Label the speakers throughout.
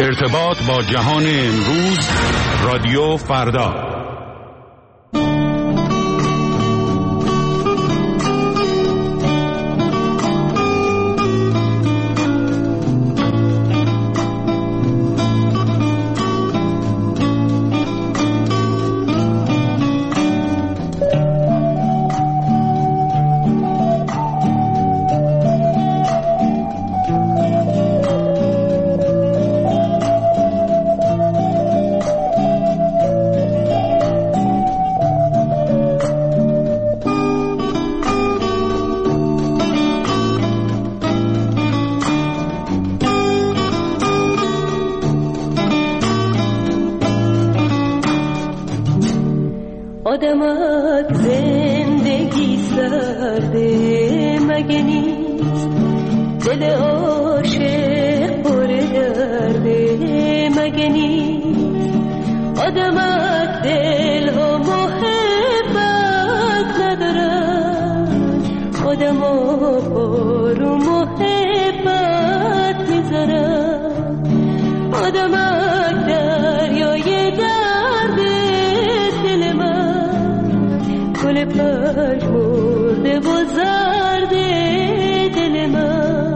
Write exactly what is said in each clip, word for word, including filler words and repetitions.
Speaker 1: ارتباط با جهان امروز، رادیو فردا.
Speaker 2: آدمک زندگی سرده مگه نیست، دل عاشق پر درده مگه نیست. آدمک دل و محبت ندارن، آدما پر و محبت میذارن. آدمک دریای درده دل من، گل پژمرده و زرده دل من.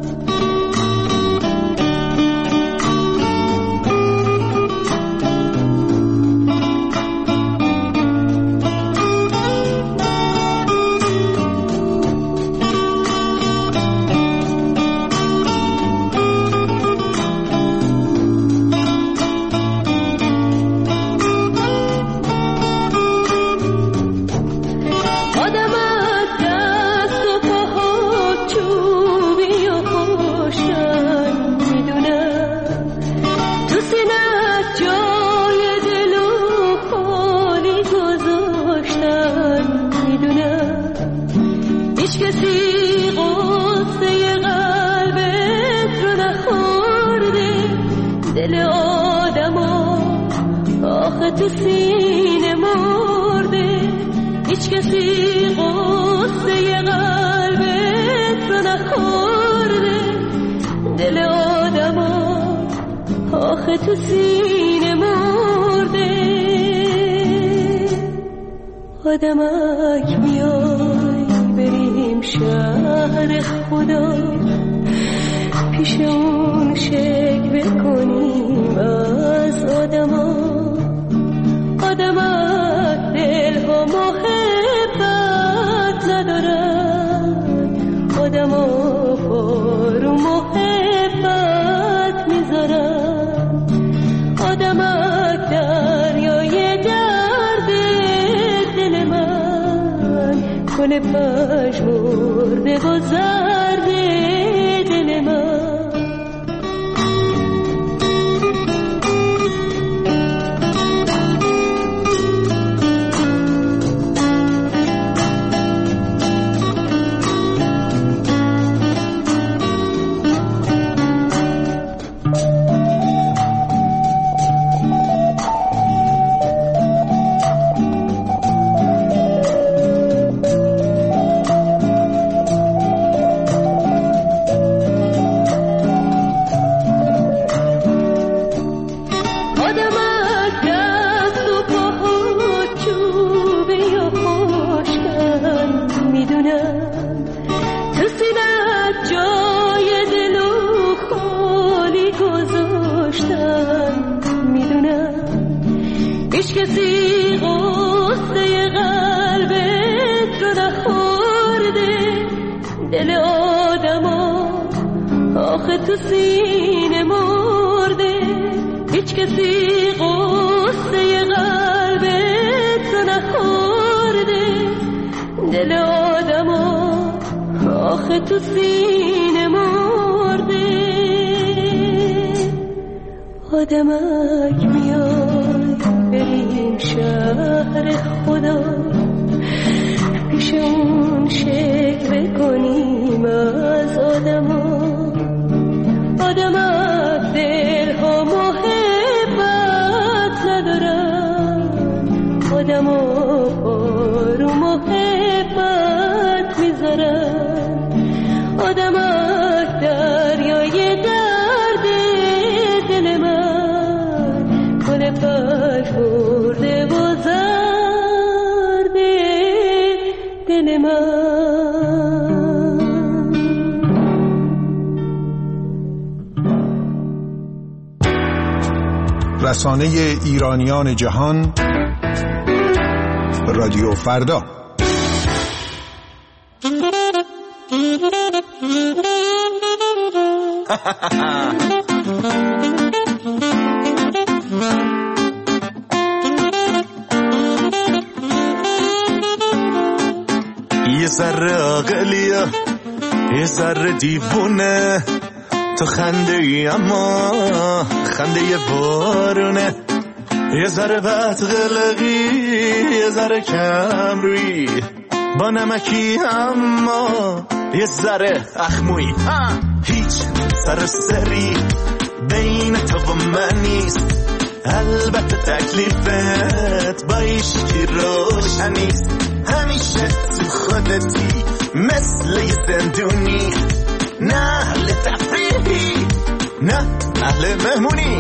Speaker 2: تو سینه مرده، هیچ کسی غصه قلبت رو نخورده. دل آدما آخه تو سینه مرده. آدمک میای بریم شهر خدا، پیش اون شکوه کنیم از آدما. آدمک دل و محبت ندارن، آدما پر و محبت میذارن. آدمک دریای درد دل من، گل پژمرده و زرده دل من. کسی غصه قلبت رو نخورده. دل آدما آخه تو سینه مرده، هیچ کسی غصه قلبت رو نخورده. دل آدما آخه تو سینه مرده. آدمک میاد بریم شهر خدا، پیش اون شکوه کنیم از آدما. آدمک دل ها محبت ندارن، آدما پر و محبت میذارن. آدمک دریای درد دل من،
Speaker 3: رسانه ایرانیان جهان، رادیو فردا.
Speaker 4: یه ذره عاقلیه یه ذره دیوونه، تو خنده ای اما خنده یه بارونه، یه ذره بد قلقی یه ذره کم روی، با نمکی اما یه ذره اخموی، هیچ سر سری بین تو و من نیست، البته تکلیفت با ایشکی روشنیست، همیشه تو خودتی مثل یه زندونی، نه اهل تفریحی نه اهل مهمونی.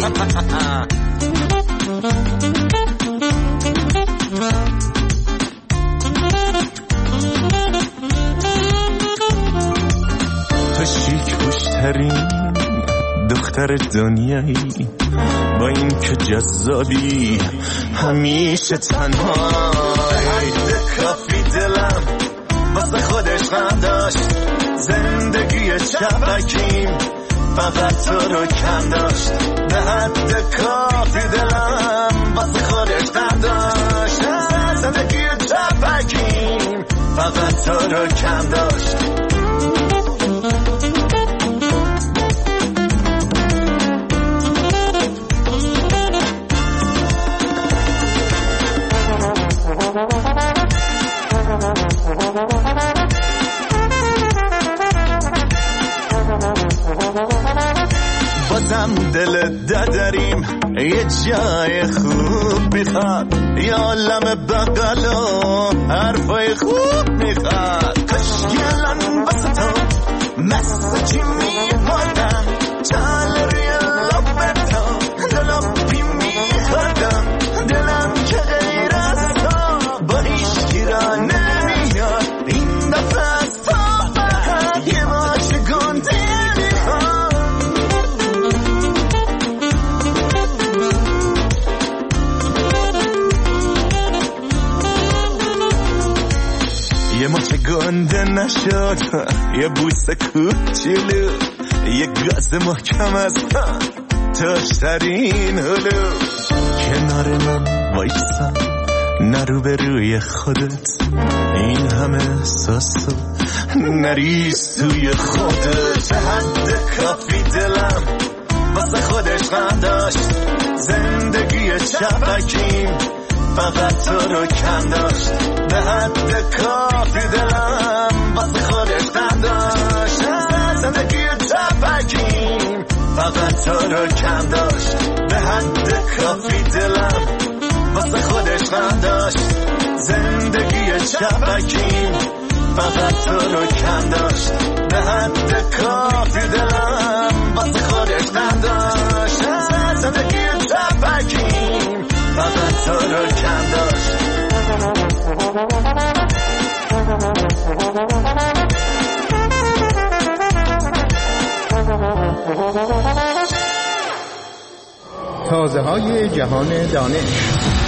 Speaker 4: تو شیک پوشترین دختر دنیایی، با این که جذابی همیشه تنهایی، کافی دلم واسه خودش غم داشت، زندگی شبکیم فقط تو رو کم داشت، به حد کافی دلم واسه خودش غم داشت، زندگی شبکیم فقط تو رو کم داشت. بازم دل دادریم یه جای خوب میخواد، یه عالم بغل و حرفای خوب میخواد، کشکی الان بسه تو مسجی میمادم، چال روی لبتو دلوپی میخوادم، دلم که غیر از تو با هیچکی را نمیاد، این دفعه از تو فقط یه ماچ گنده میخواد. یه ماچ گنده نشد، یه بوسه کوچولو، یه گاز محکم از تاشترین هلو، کنار من وایسا نرو به روی خودت، این همه احساسو نریز توی خودت، حد کافی دلم واسه خودش غم داشت، زندگی شبکیم فقط تو رو کم داشت، به حد کافی دلم واسه خودش غم داشت، زندگی شبکیم فقط تو رو کم داشت، به حد کافی دلم واسه خودش غم داشت، زندگی شبکیم فقط تو رو کم داشت، به حد کافی دلم واسه خودش غم داشت، زندگی شبکیم فقط تو رو کم داشت.
Speaker 3: تازه های جهان دانش.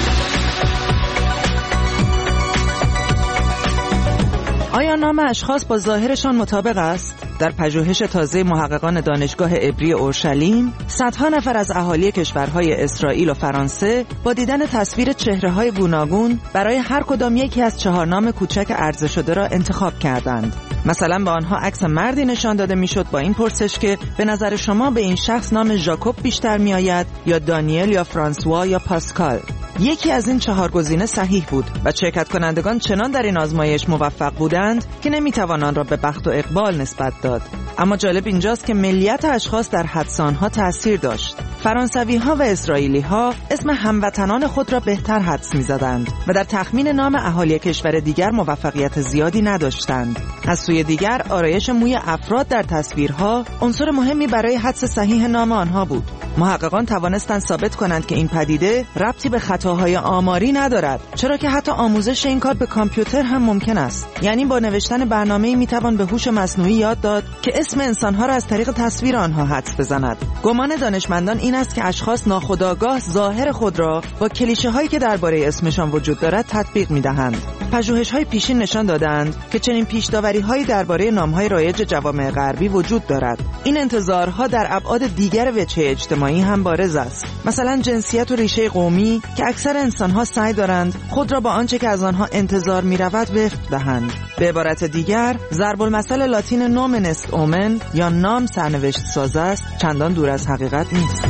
Speaker 5: آیا نام اشخاص با ظاهرشان مطابق است؟ در پژوهش تازه محققان دانشگاه عبری اورشلیم، صدها نفر از اهالی کشورهای اسرائیل و فرانسه با دیدن تصویر چهره‌های گوناگون برای هر کدام یکی از چهار نام کوچک عرضه شده را انتخاب کردند. مثلا به آنها عکس مردی نشان داده میشد با این پرسش که به نظر شما به این شخص نام ژاکوب بیشتر میآید یا دانیل یا فرانسوا یا پاسکال؟ یکی از این چهار گزینه صحیح بود و شرکت کنندگان چنان در این آزمایش موفق بودند که نمیتوان آن را به بخت و اقبال نسبت داد. اما جالب اینجاست که ملیت اشخاص در حدس آنها تأثیر داشت. فرانسوی ها و اسرائیلی ها اسم هموطنان خود را بهتر حدس می‌زدند و در تخمین نام اهالی کشور دیگر موفقیت زیادی نداشتند. از سوی دیگر آرایش موی افراد در تصویرها عنصر مهمی برای حدس صحیح نام آنها بود. محققان توانستند ثابت کنند که این پدیده ربطی به خطاهای آماری ندارد، چرا که حتی آموزش این کار به کامپیوتر هم ممکن است. یعنی با نوشتن برنامه‌ای میتوان به هوش مصنوعی یاد داد که اسم انسان‌ها را از طریق تصویر آنها حدس بزند. گمان دانشمندان این است که اشخاص ناخودآگاه ظاهر خود را با کلیشه‌هایی که درباره اسمشان وجود دارد تطبیق می‌دهند. پژوهش‌های پیشین نشان دادند که چنین پیش‌داوری‌هایی درباره نام‌های رایج جوامع غربی وجود دارد. این انتظارها در ابعاد دیگر وجه اجتماعی هم بارز است. مثلا جنسیت و ریشه قومی که اکثر انسان‌ها سعی دارند خود را با آنچه که از آنها انتظار می‌رود وفق دهند. به عبارت دیگر، ضرب المثل لاتین نومن است اومن یا نام سرنوشت ساز است چندان دور از حقیقت نیست.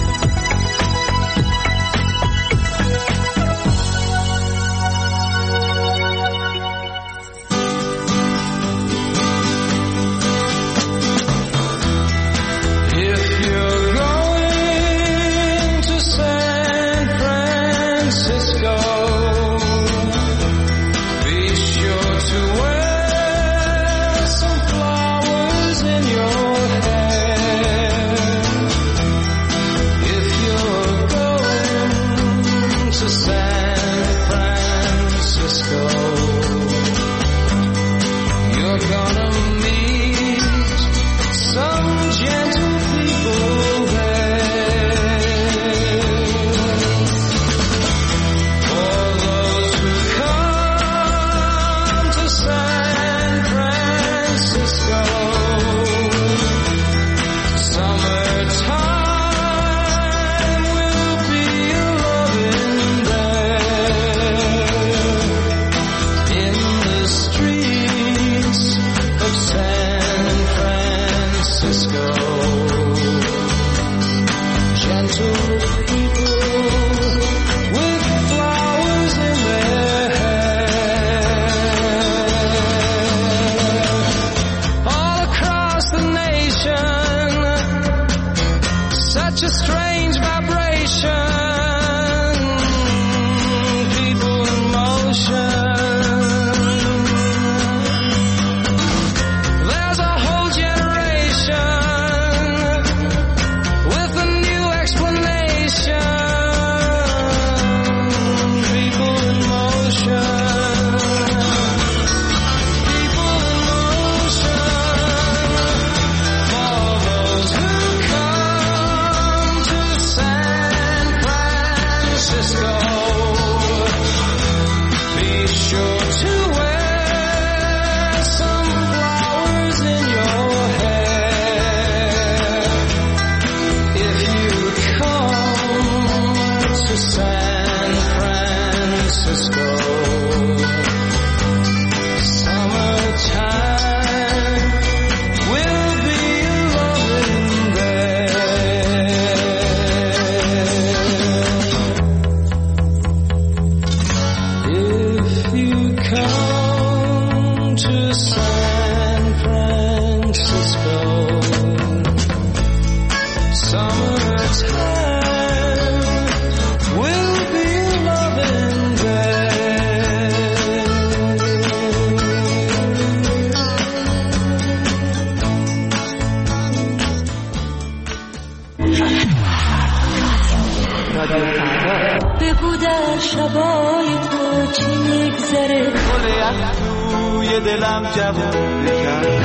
Speaker 2: بگو در شبای تو چی میگذره
Speaker 6: گل توی دلم جوون بکن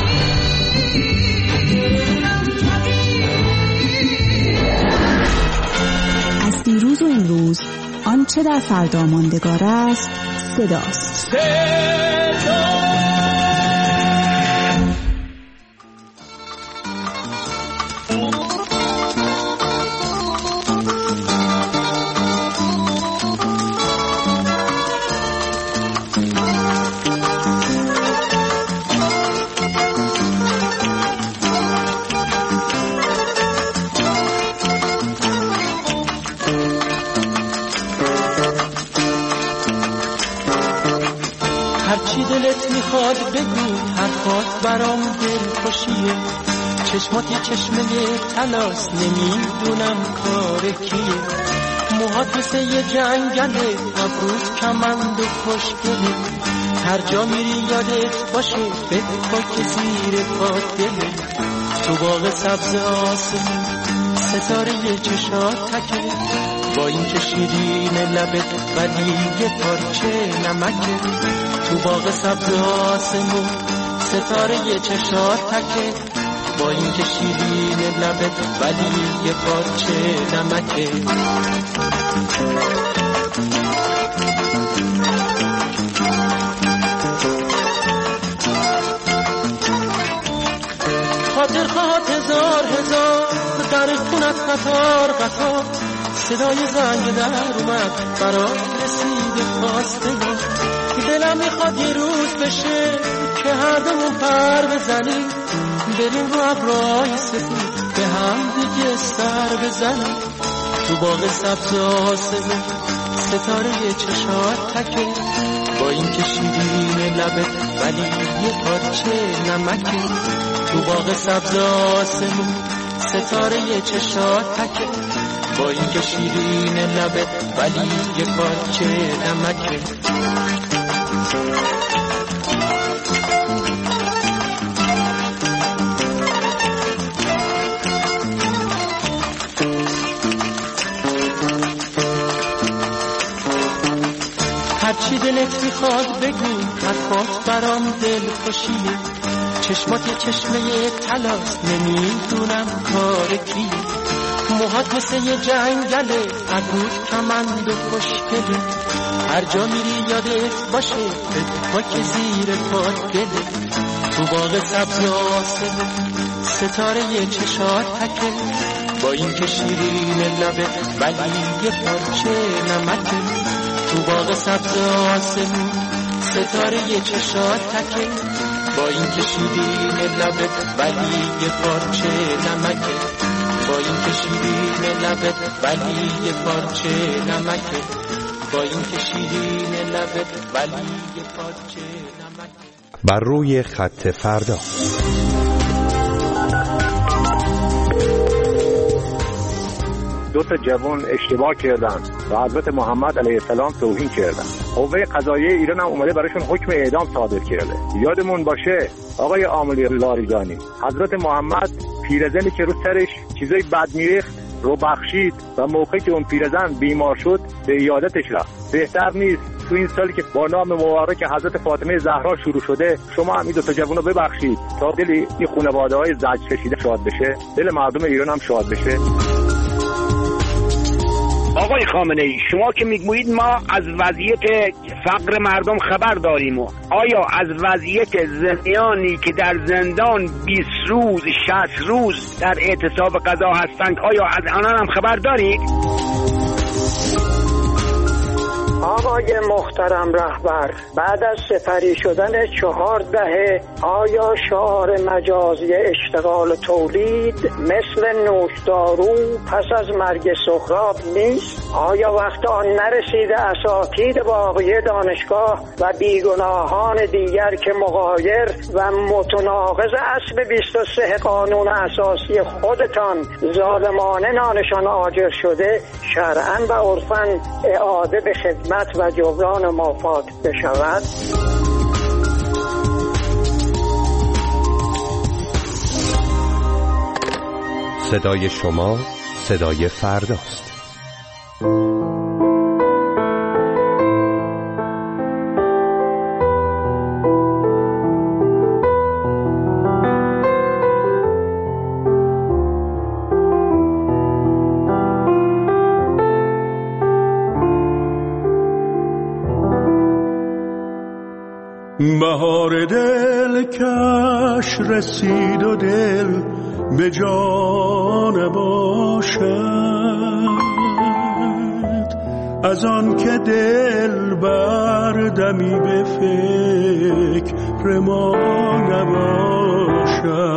Speaker 7: از دیروز و این روز آنچه در فردا ماندگار است صداست. صدا
Speaker 6: هرچی دلت میخواد بگو، حرفات برام دل خوشیه، چشمات یه چشمه تلاس، نمیدونم کار کیه، موهات مثل یه جنگله، ابروت کمند و خوشگله، هر جا میری یادت باشه فکر کن که زیر پات دله، تو باغ سبز آسمون ستاره چشات تکه، با این که شیرین لبت ولی یه پارچه نمکه. تو باغ سبز آسمون ستاره چشات تکه، با این که شیرین لبت ولی یه پارچه نمکه. خاطر خواهد هزار هزار در خونت قطار قطار، صدای زنگ در اومد برا رسید خواستگار. دلم میخواد یه روز بشه که هر دومون پر بزنیم، بریم رو ابرهای سفید به هم دیگه سر بزنیم. تو باغ سبز آسمون ستاره چشات تکه، با این که شیرین لبت ولی یه پارچه نمکه. تو باغ سبز آسمون ستاره چشات تکه، با این که شیرین لبت ولی یه پارچه نمکه. هرچی دلت میخواد بگو، حرفات برام دل خوشیه. چشمات یه چشمه طلاست، نمیدونم کار کیه. موهات مثل یه جنگله، ابروت کمند و خوشگله. هر جا میری یادت باشه با که زیر پات گله. تو باغ سبز آسمون ستاره چشات تکه، با این که شیرین لبت ولی یه پارچه نمکه. تو باغ سبز آسمون ستاره چشات تکه، با این که شیرین لبت ولی یه پارچه نمکه. با این که شیرین لبت ولی یه پارچه نمکه. با این که شیرین لبت ولی یه پارچه نمکه.
Speaker 1: بر روی خط فردا.
Speaker 8: دو تا جوان اشتباه کردن و حضرت محمد علیه السلام توهین کردن. قوه قضاییه ایران هم اومده براشون حکم اعدام صادر کرده. یادمون باشه آقای عاملی لاریجانی، حضرت محمد پیرزنی که رو سرش چیزای بد میریخت رو بخشید و موقعی که اون پیرزن بیمار شد به عیادتش رفت. بهتر نیست تو این سالی که با نام مبارک حضرت فاطمه زهرا شروع شده شما هم این دو تا جوانو ببخشید تا دل این خانواده‌های زجر کشیده شاد بشه، دل مردم ایران هم شاد بشه.
Speaker 9: آقای خامنه‌ای، شما که میگویید ما از وضعیت فقر مردم خبر داریم، و آیا از وضعیت زندانی که در زندان بیست روز شصت روز در اعتصاب غذا هستند آیا از آنان هم خبر دارید؟
Speaker 10: آقای محترم رهبر، بعد از سپری شدن چهار دهه آیا شعار مجازی اشتغال تولید مثل نوشدارو پس از مرگ سهراب نیست؟ آیا وقت آن نرسیده اساتید باقی دانشگاه و بیگناهان دیگر که مغایر و متناقض اصل بیست و سه قانون اساسی خودتان ظالمانه نانشان آجر شده شرعاً و عرفاً اعاده به خدمت و جبران مافات بشود؟
Speaker 1: صدای شما صدای فرداست.
Speaker 11: بهار دل کش رسید و دل به جان باشد، از آن که دل بردمی به فکر ما نباشد.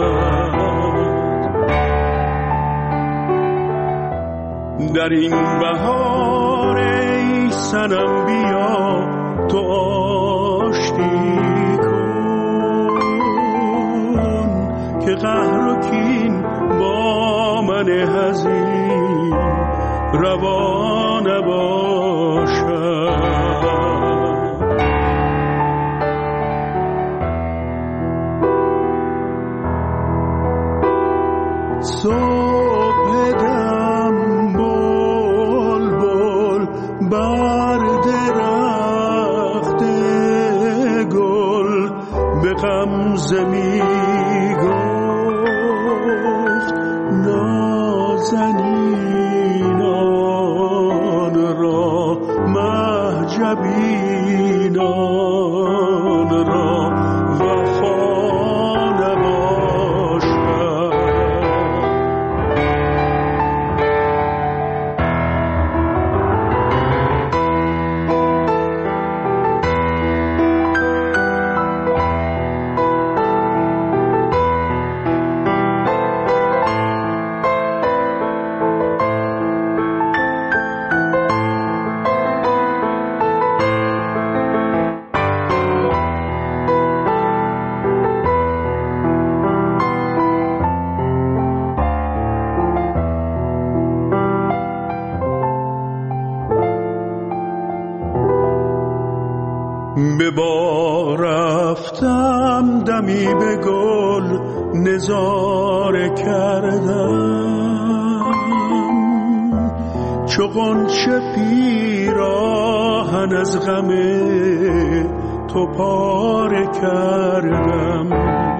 Speaker 11: در این بهار ای صنم بیا تو آشتی که قهر و کین با من حزین روا نباشد. صبح نازنینان را مهجبینان را وفا به با رفتم دمی به گل نظاره کردم، چو غنچه پیراهن از غم تو پاره کردم.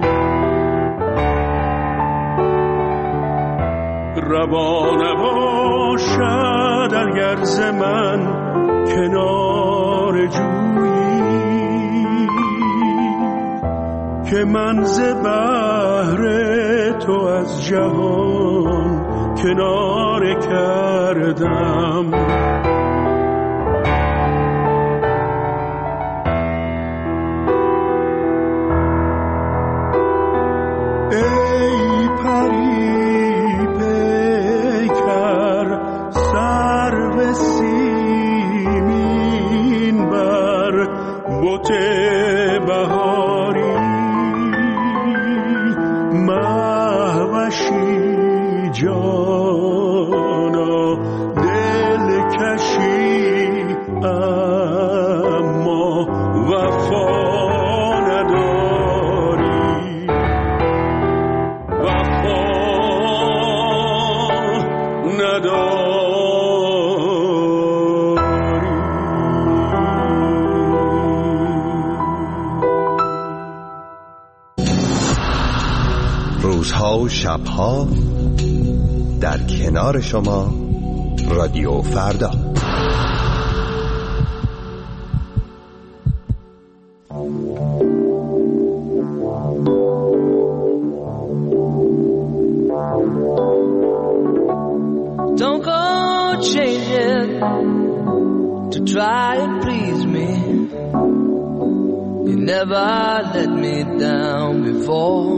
Speaker 11: روا نباشد اگر ز من کنار جویی که من ز بحر تو از جهان کناره کردم. ای پری پیکر سرو سیمین بر بت بهاری، مهوشی جانا دلکشی اما وفا نداری، وفا نداری.
Speaker 3: روزها و شبها در کنار شما رادیو فردا.
Speaker 2: Don't go changing to try and please me. You never let me down before.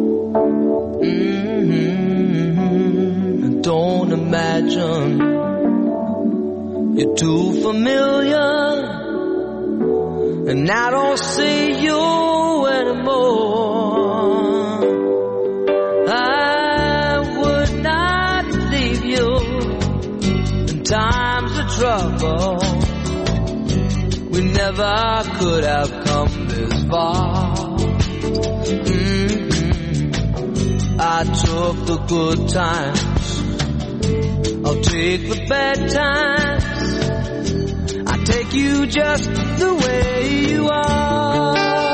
Speaker 2: Mm-hmm. Don't imagine you're too familiar, and I don't see you anymore. I would not leave you in times of trouble. We never could have come this far. I took the good times, I'll take the bad times. I take you just the way you are.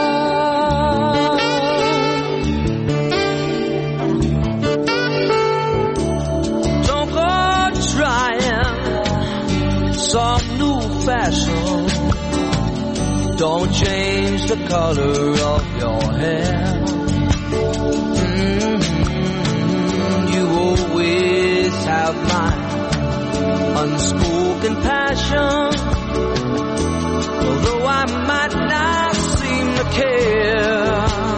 Speaker 2: Don't go trying some new fashion. Don't change the color of your hair. Have my unspoken passion, although I might not seem to care.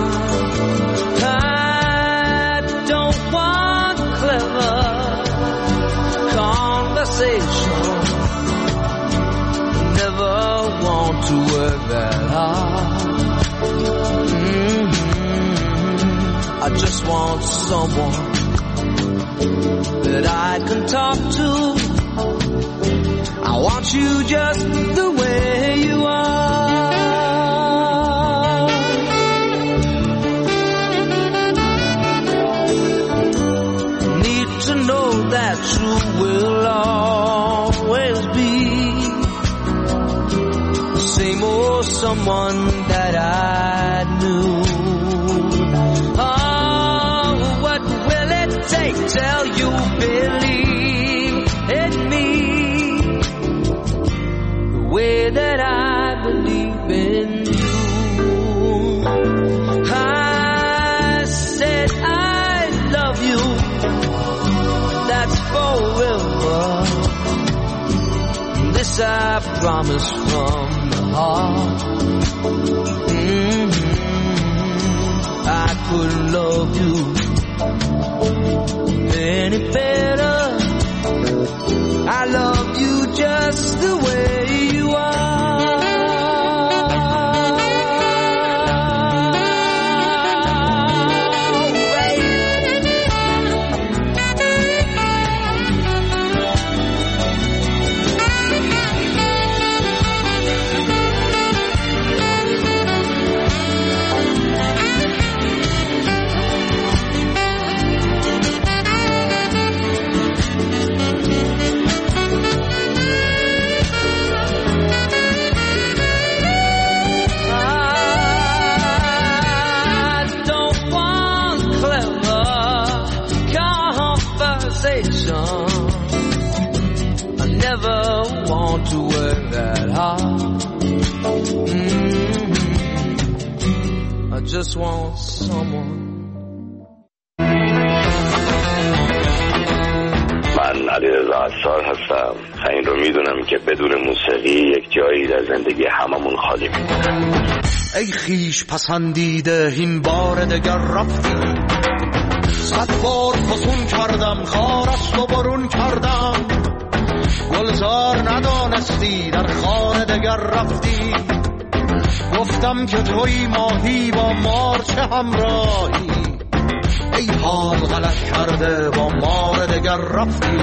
Speaker 2: I don't want clever conversation, never want to work that hard. Mm-hmm. I just want someone that I can talk to. I want you just the way you are. Need to know that you will always be the same old someone that I knew. Oh, what will it take till you believe in me the way that I believe in you. I said I love you, that's forever. This I promise from the heart. Mm-hmm. I couldn't love you any better. I love you just the way you are. I never want to work that hard. Mm-hmm. I just want someone.
Speaker 12: من علیرضا عصار هستم. این رو میدونم که بدون موسیقی یک جایی در زندگی هممون خالی میمونه.
Speaker 13: ای خیش پسندیده این بار دگر رفتی، صد بار فسون کردم خارست و برون کردم، گلزار ندانستی در خانه دگر رفتی، گفتم که توی ماهی با مار چه همراهی، ای حال غلط کرده با مار دگر رفتی.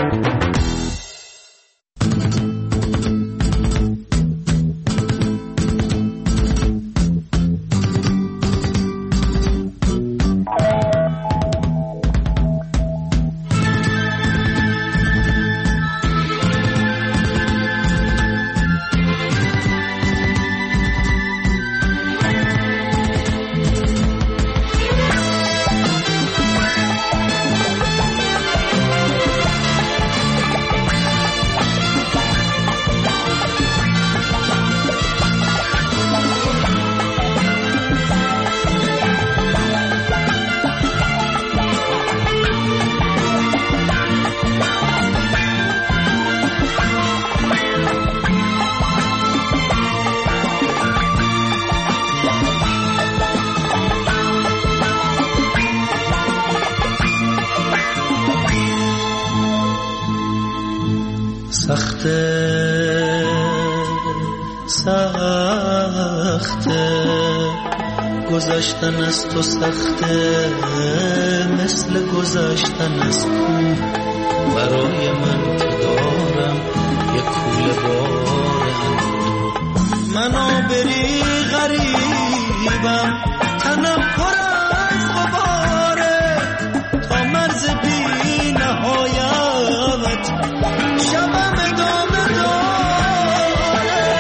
Speaker 6: گذشتن از تو سخته مثل گذشتن از تو، برای من که دارم یک کوله بارم، منو بری غریبم تنم پر از غباره، تا مرز بی نهایت شبم ادامه داره،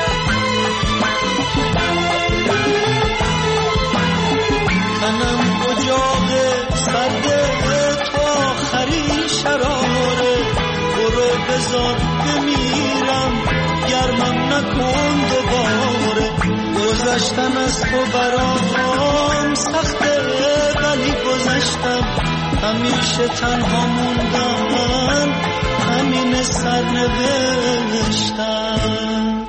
Speaker 6: تنم اجاق سرده تا آخری شراره، برو بذار بمیرم گرمم نکن دوباره، گذشتن از تو برام سخته ولی گذشتم، همیشه تنها موندن همین سرنوشتم،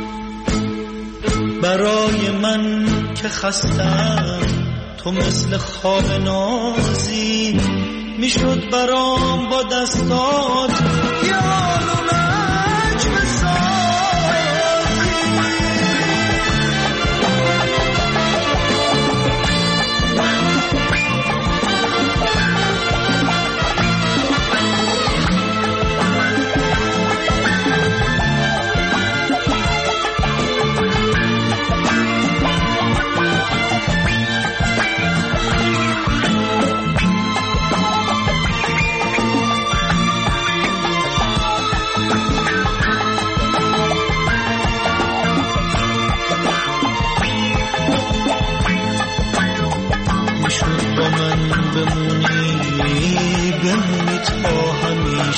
Speaker 6: برای من که خستم تو مثل خواب نازی، میشد برام با دستات یارو نجم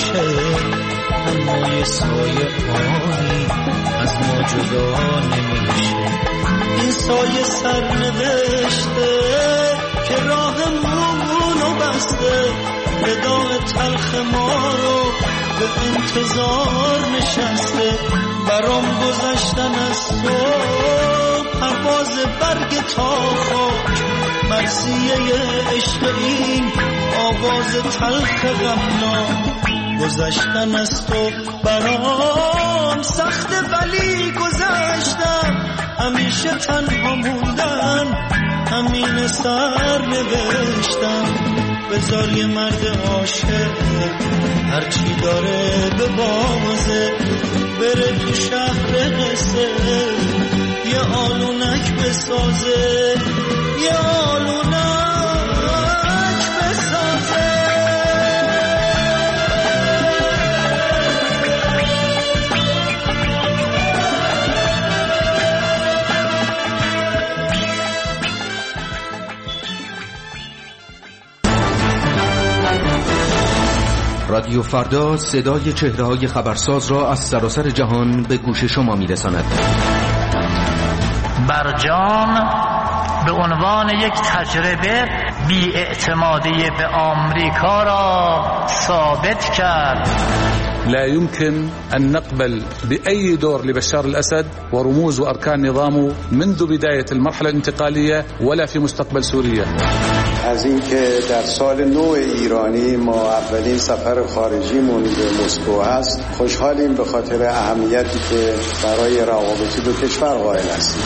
Speaker 6: نمیشه، اما یه سایه آنی از ما جدا نمیشه. این سایه سرنوشته که راهمونو بسته، وداع تلخ ما رو به انتظار نشسته. برام گذشتن از تو پرواز برگ تا خاک، مرثیه عشق این آواز تلخ غمناک. گذشتن از تو برام سخته ولی گذشتم، همیشه تنها موندن همین سر نوشتم. بذار یه مرد عاشق هرچی داره به بازه، بره تو شهر قصه یه آلونک بسازه، یه آلونک بسازه.
Speaker 14: رادیو فردا صدای چهره‌های خبرساز را از سراسر جهان به گوش شما می‌رساند.
Speaker 15: برجام به عنوان یک تجربه بی‌اعتمادی به آمریکا را ثابت کرد.
Speaker 16: لا يمكن أن نقبل بأي دور لبشار الأسد ورموز وأركان نظامه منذ بداية المرحلة الانتقالية ولا في مستقبل سوريا.
Speaker 17: از اینکه در سال نو ایرانی ما اولین سفر خارجیمون به مسکو هست خوشحالیم، به خاطر اهمیتی که برای روابط دو کشور قائل هستیم.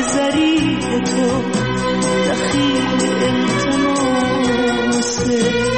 Speaker 18: تو دخیل التماسه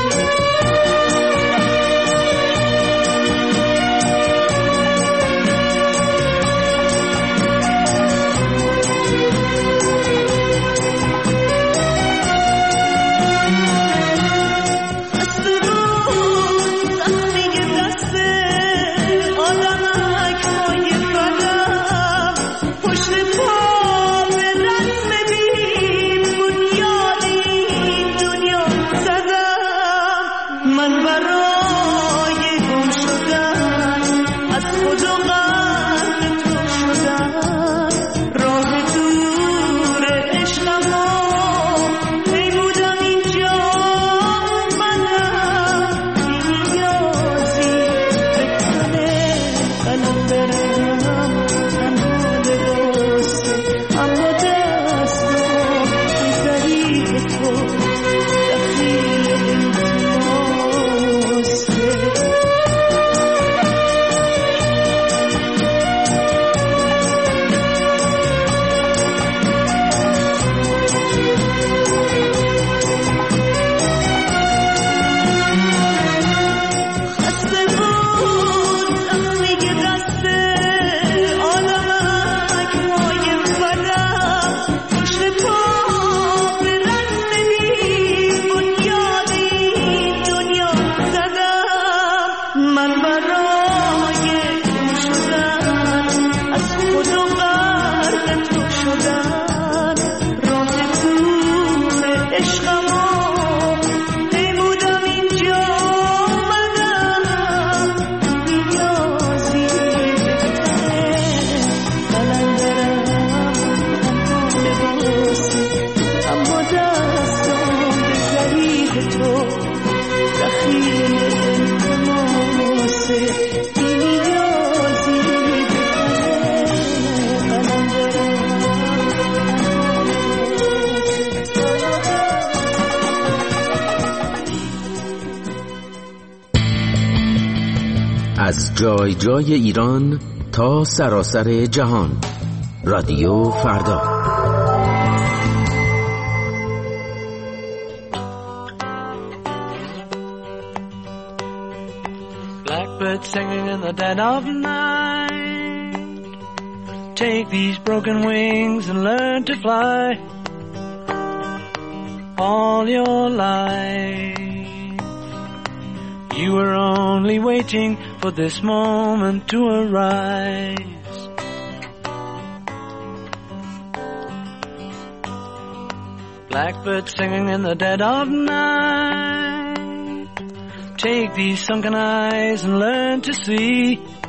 Speaker 18: از جای جای ایران تا سراسر جهان. رادیو فردا.
Speaker 2: Blackbird singing in the dead of night. Take these broken wings and learn to fly. All your life you were only waiting for this moment to arise. Blackbird singing in the dead of night. Take these sunken eyes and learn to see.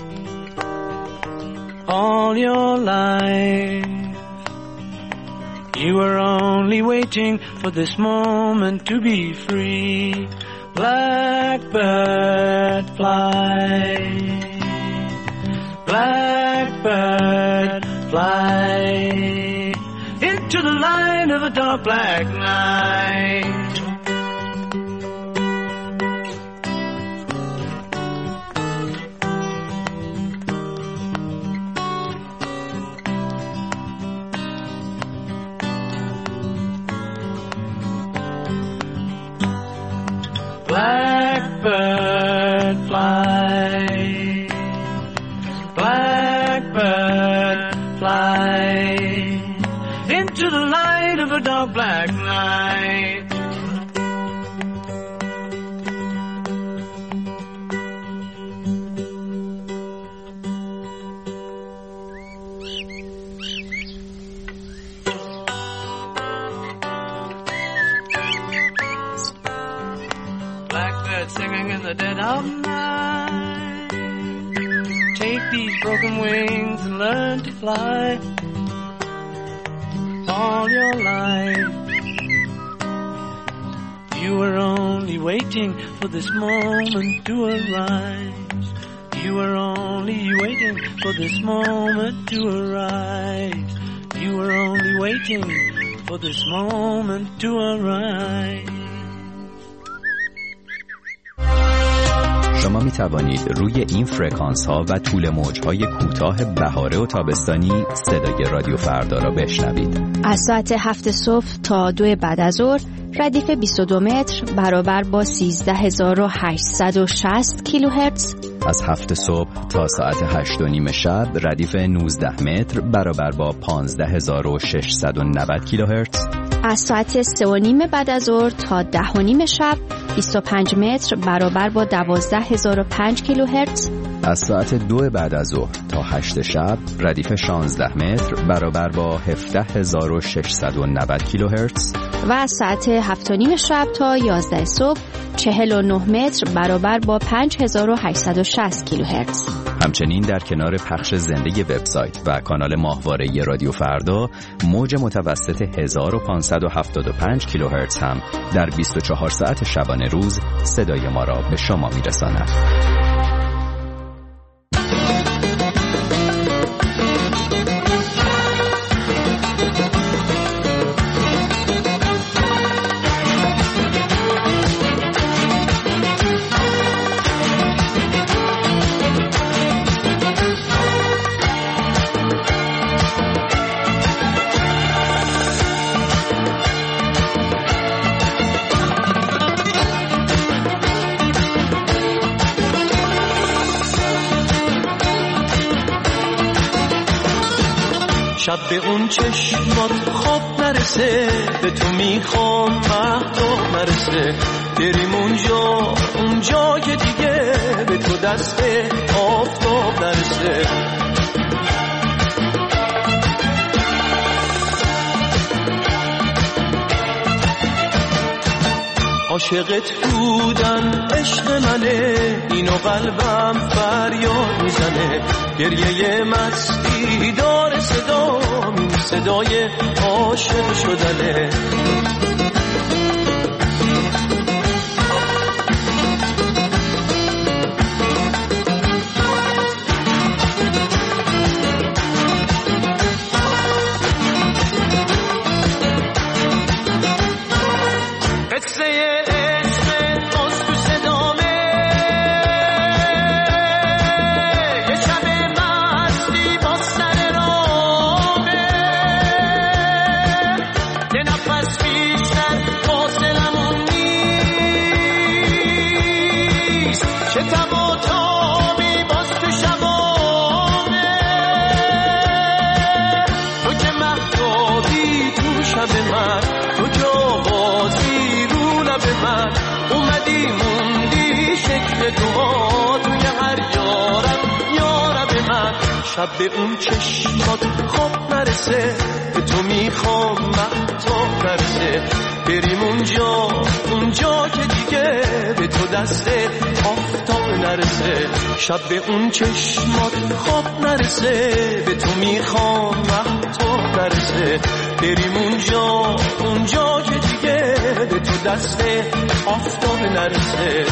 Speaker 2: All your life you were only waiting for this moment to be free. Blackbird fly, blackbird fly into the light of a dark black night. Blackbird fly, blackbird fly into the light of a dark black night. Singing in the dead of night. Take these broken wings and learn to fly. All your life you were only waiting for this moment to arise. You were only waiting for this moment to arise. You were only waiting for this moment to arise.
Speaker 19: شما می توانید روی این فرکانس ها و طول موج های کوتاه بهاره و تابستانی صدای رادیو فردا را بشنوید.
Speaker 20: از ساعت هفت صبح تا دو بعد از ظهر ردیف بیست و دو متر برابر با سیزده هزار و هشتصد و شصت کیلوهرتز.
Speaker 19: از هفت صبح تا ساعت هشت و نیم شب ردیف نوزده متر برابر با پانزده هزار و ششصد و نود کیلوهرتز.
Speaker 20: از ساعت سه و نیم بعد از ظهر تا ده و نیم شب بیست و پنج متر برابر با دوازده هزار و پنج کیلوهرتز.
Speaker 19: از ساعت دو بعد از ظهر تا هشت شب ردیف شانزده متر برابر با هفده هزار و ششصد و نود کیلوهرتز.
Speaker 20: و از ساعت هفت و نیم شب تا یازده صبح چهل و نه متر برابر با پنج هزار و هشتصد و شصت کیلوهرتز.
Speaker 19: همچنین در کنار پخش زنده وبسایت و کانال ماهواره رادیو فردا موج متوسط هزار و پانصد و هفتاد و پنج کیلوهرتز هم در بیست و چهار ساعت شبانه روز صدای ما را به شما میرساند.
Speaker 6: شب به اون چشمات خواب نرسه، به تو میخوام مهتاب نرسه، بریم اونجا اونجا که دیگه به تو دست آفتاب نرسه. عاشقت بودن عشق منه، اینو قلبم فریاد میزنه، گریه مستی داره صدا، این صدای عاشق شدنه. شب به اون چشمات خواب نرسه، به تو میخوام مهتاب نرسه، بریم اونجا اونجا که دیگه به تو دست آفتاب نرسه. شب به اون چشمات خواب نرسه، به تو میخوام مهتاب نرسه، بریم اونجا اونجا که دیگه به تو دست آفتاب نرسه.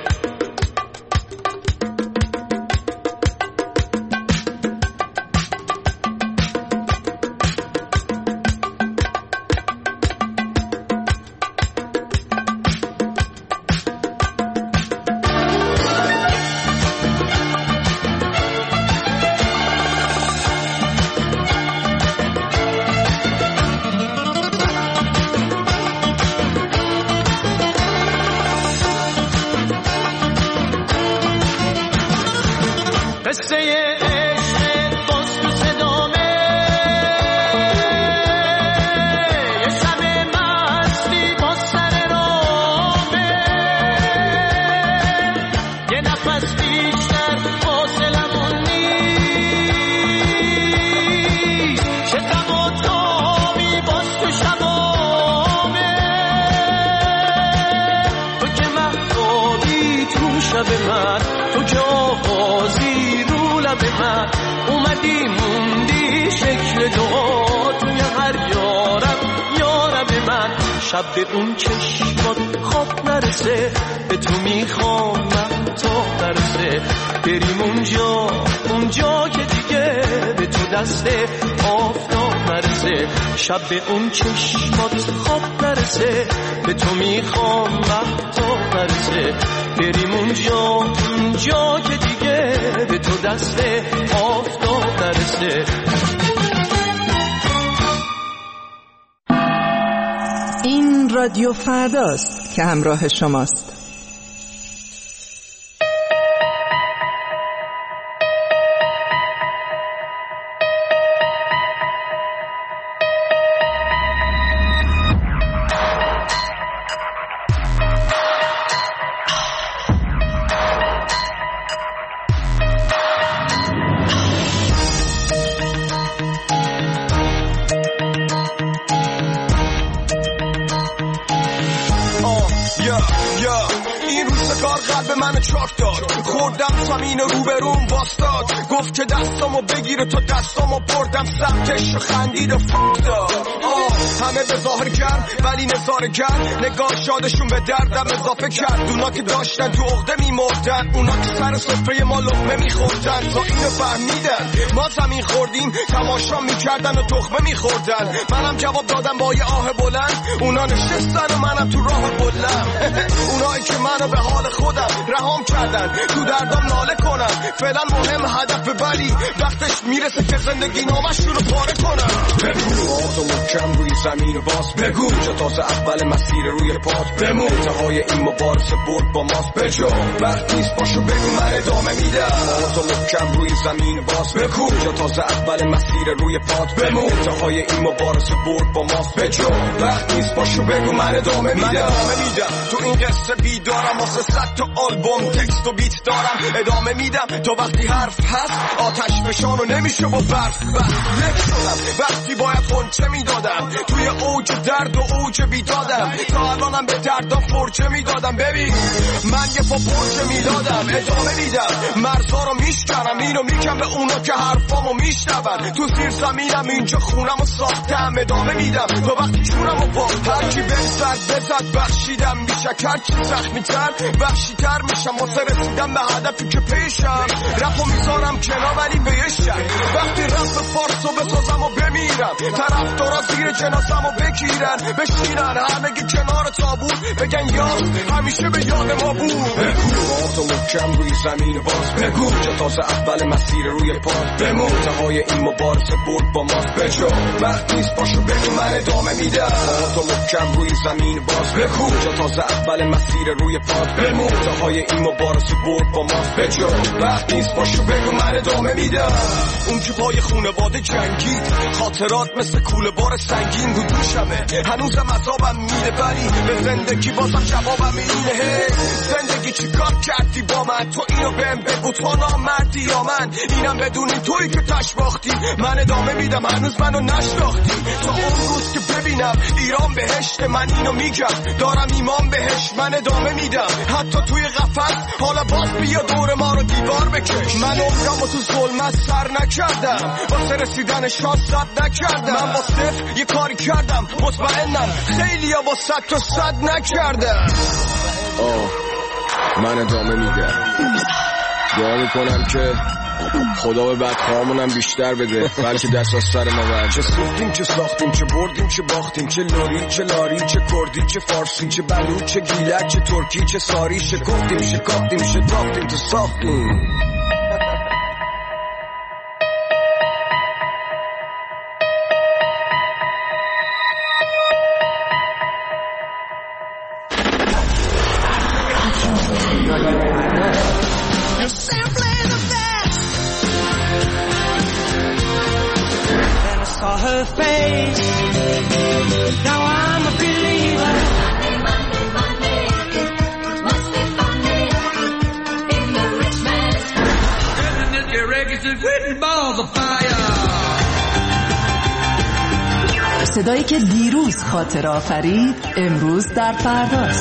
Speaker 6: شب به اون چشمات خواب نرسه، به تو میخوام مهتاب نرسه، بریم اونجا اونجا که دیگه به تو دست آفتاب نرسه. شب به اون چشمات خواب نرسه، به تو میخوام مهتاب نرسه، بریم اونجا اونجا که دیگه به تو دست آفتاب نرسه.
Speaker 5: این رادیو فرداست که همراه شماست.
Speaker 21: زمین رو به روم باستاد، گفت که دستامو بگیر تو دستامو بردم سمتش و خندید و فرداد. همه به ظاهر کرد ولی نظاره کرد، نگاه شادشون به دردم اضافه کرد. اونا که داشتن تو عقده میمردن، اونا که سر سفره ما لقمه میخوردن، تا اینو فهمیدن ما زمین خوردیم تماشا میکردن و تخمه میخوردن. منم جواب دادم با یه آه بلند، اونا نشستن و منم تو راه بلند. اونایی که منو به حال خودم رهام کردن، تو دردم ناله کنن، فعلا مهم هدف ولی وقتش میرسه که زندگی نامشون رو پاره کنن. بگو آتو محکم روی زمین باز، بگو جا تازه اول مسیر روی پات بمون، انتهای این مبارزه برد با ماست بجا وقت نیست باشو بگو من ادامه میدم. آتو محکم روی زمین باز، بگو جا تازه اول مسیر روی پات بمون، انتهای این مبارزه برد با ماست بجا وقت نیست باشو بگو من ادامه میدم. من ادامه میدم تو این قصه بیدارم، واسه صد تا آلبوم تکست و بیت دارم، ادامه میدم تا وقتی حرف هست آتش فشانو نمیشه با برف بس لک شدم، وقتی باید خونچه میدادم توی اوج درد و اوج بیدادم، تا الانم به دردم فرچه میدادم. ببین من یه پا پرچه میدادم، ادامه میدم مرزا رو میشکنم، اینو میگم به اونا که حرفامو میشنون. تو زیر زمینم اینجا خونمو ساختم، ادامه میدم تا وقتی جونمو باختم. هرکی بزد بزد بخشیدم، بیشک هرچی زخمی‌تر وحشی‌تر میشم، واسه رسیدم به هدفی که پیشم. رپو میذارم کنار ولی بهشم، وقتی رپ فارسو بسازم و بمیرم، طرفدارا زیر جنازمو بگیرن بشینن همگی کنار تابوت، بگن یار همیشه به یاد ما بود. بگو آتو محکم روی زمین باز، بگو جا تازه اول مسیر روی پات بمون، انتهای این مبارزه برد با ماست بجا وقت نیست باشو بگو من من ادامه میدم. تو محکم روی زمین باز بکو جا تازه اول مسیر روی پاد بمون تاهای این مبارزه برد با ماست بجا وقت نیست باشو بگو من ادامه میدم. اون که پای خونواده جنگید خاطرات مثل کوله بار سنگین بود دوشمه هنوزم عذابم میده ولی به زندگی بازم جوابم اینه هی زندگی چی کار کردی با من تو اینو بهم بگو تو نامردی یا من اینم بدونی تویی که تش باختی من ادامه میدم هنوز منو نشناختی تا اون روز که ببینم ایران بهشت من اینو میگم دارم ایمان بهش من ادامه میدم حتی توی قفس حالا باز بیا دور ما رو دیوار بکش من عمرم و تو ظلمت سر نکردم واسه رسیدن شانس صد نکردم من با صفر یه کاری کردم مطمئنم خیلی ها با صد تا صد نکردم. آه من ادامه میدم دعا میکنم که خدا به بدخواهامونم بیشتر بده بلکه دست از سر ما برد. چه سوختیم چه ساختیم چه بردیم چه باختیم چه لوری چه لاری چه کردی چه فارسی چه بلوچ چه گیلک چه ترکی چه ساری شکفتیم شکافتیم شتافتیم تو ساختیم.
Speaker 2: Her face. Now I'm a believer. Monday, Monday, Monday. It must be Monday in the rich man's world. And this reggae is written balls of fire.
Speaker 5: صدایی که دیروز خاطره آفرید امروز در فرداست.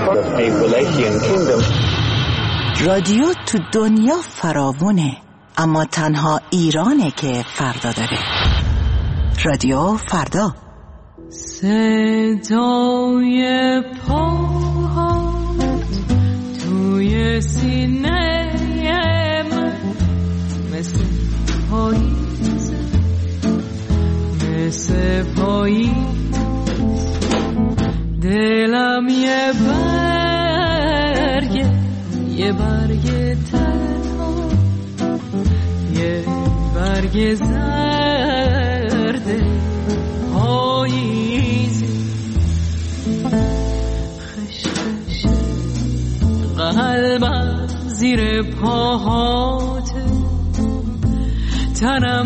Speaker 7: رادیو تو دنیا فراوونه، اما تنها ایرانه که فردا داره. رادیو فردا.
Speaker 4: صدای پاهات توی سینه من مثل پاییز، مثل پاییز. دلم یه برگه، یه برگ تنها، یه برگ زرده پاییزی. خش خش قلبم زیر پاهاته، تنم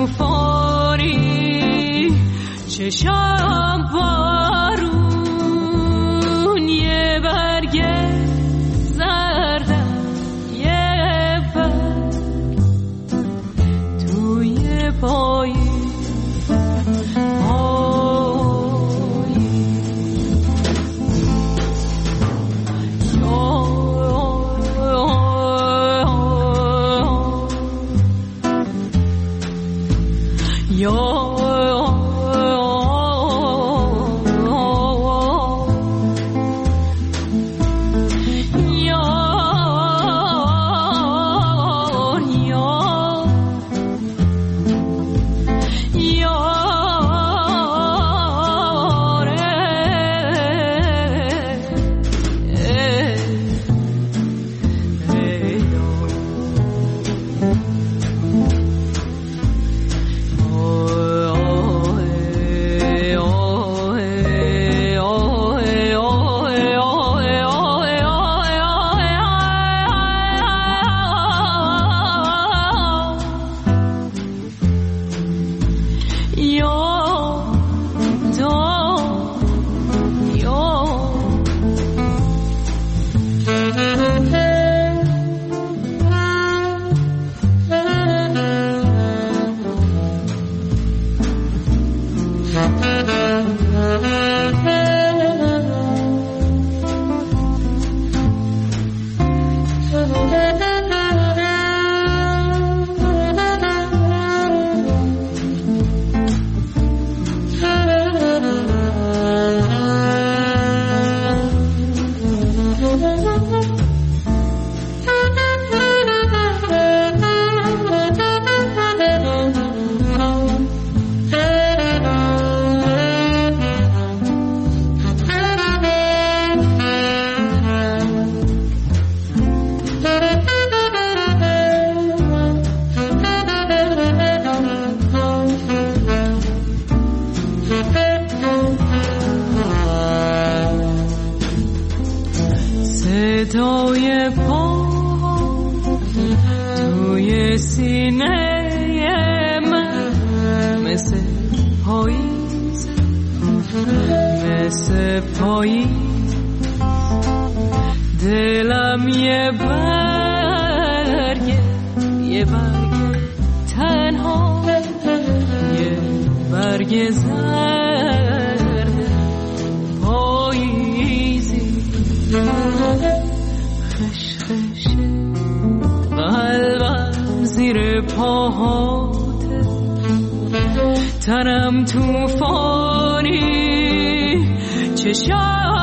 Speaker 4: توفانی، چشام بارون. یه برگ زردم، یه برگ توی پاییز. صدای پا توی سینه من مثل پاییز، مثل پاییز. دلم یه برگه، یه برگ تنها، یه برگ زرد پاییزی. خش خش قلبم زیر پاهاته، تنم توفانی، چشم